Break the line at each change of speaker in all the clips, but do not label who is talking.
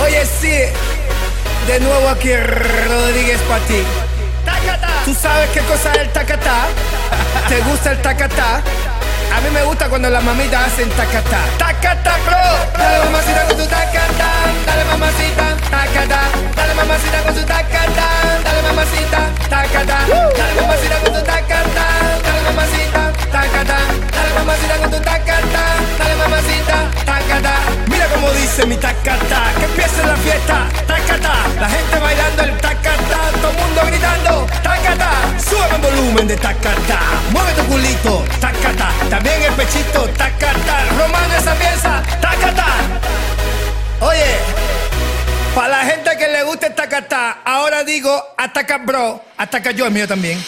Oye, sí, de nuevo aquí Rodríguez para ti. ¿Tú sabes qué cosa es el tacatá? ¿Te gusta el tacatá? A mí me gusta cuando las mamitas hacen tacatá. Tacatá, bro. Dale mamacita con tu tacatá. Dale mamacita, tacatá. Dale mamacita con tu tacatá. Dale mamacita, tacatá. Dale mamacita con tu tacatá. Dale mamacita, tacatá. Dale mamacita con tu tacatá. Dale mamacita, tacatá. Mira cómo dice mi tacatá. Que empiece la fiesta, tacatá. La gente bailando el tacatá. Todo el mundo gritando, tacatá. Sube el volumen de tacatá. Mueve tu culito, tacatá. También el pechito, tacatá. Romano esa pieza, tacatá. Oye, para la gente que le guste el tacatá, ahora digo ataca bro, ataca yo, el mío también.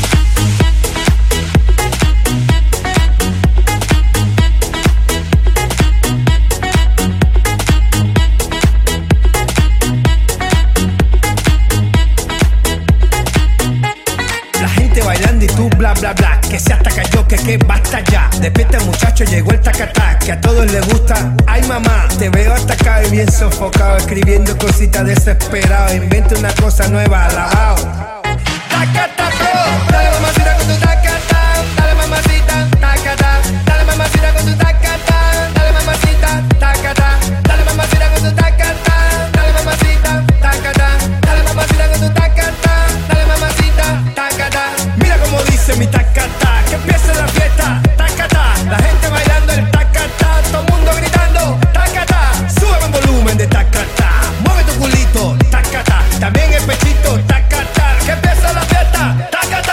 Bailando y tú bla bla bla, que se ataca yo, que basta ya. Despierta muchacho, llegó el tacatá, que a todos les gusta. Ay mamá, te veo atacado y bien sofocado, escribiendo cositas desesperado. Inventa una cosa nueva, alabao. Tacatá bro, dale mamacita con tu tacatá. Dale mamacita, tacatá. Dale mamacita con tu tacatá. Dale mamacita, tacatá. Dale mamacita con tu tacatá. Dale mamacita, tacatá. Dale mamacita con tu tacatá. Dale mamacita, tacatá. Mira como dice mi tacatá, que empiece la fiesta, tacatá. La gente bailando el tacatá, todo el mundo gritando, tacatá. Sube el volumen de tacatá, mueve tu culito, tacatá. También el pechito, tacatá. Que empiece la fiesta, tacatá.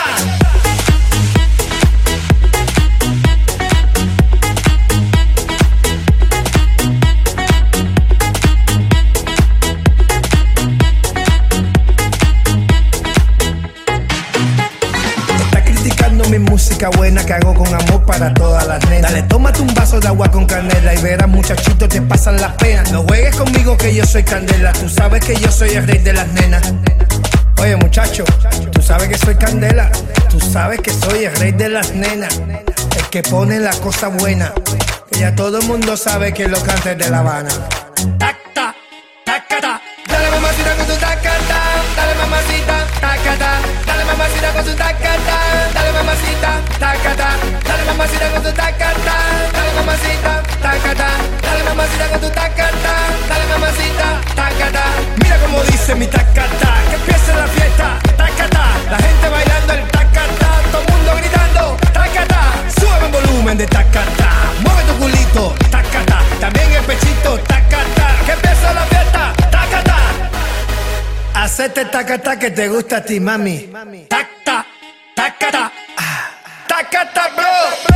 Mi música buena que hago con amor para todas las nenas. Dale, tómate un vaso de agua con canela y verás muchachito te pasan las penas. No juegues conmigo que yo soy candela, tú sabes que yo soy el rey de las nenas. Oye muchacho, tú sabes que soy candela, tú sabes que soy el rey de las nenas. El que pone la cosa buena, que ya todo el mundo sabe que lo canta es de La Habana. Tacta, tacata. Dale mamacita con tu tacata. Dale mamacita, tacata. Dale mamacita con tu tacata. Dale mamacita, tacata. Dale mamacita con tu tacata. Dale mamacita, tacata. Dale mamacita con tu tacata. Dale mamacita, tacata. Mira como dice mi tacata, que empiece la fiesta, tacata. La gente bailando el tacata, todo el mundo gritando, tacata. Sube el volumen de tacata, mueve tu culito, tacata. También el pechito, tacata. Que empiece la fiesta, tacata. Hacete tacata que te gusta a ti, mami. Tacta, tacata, tacata, bro.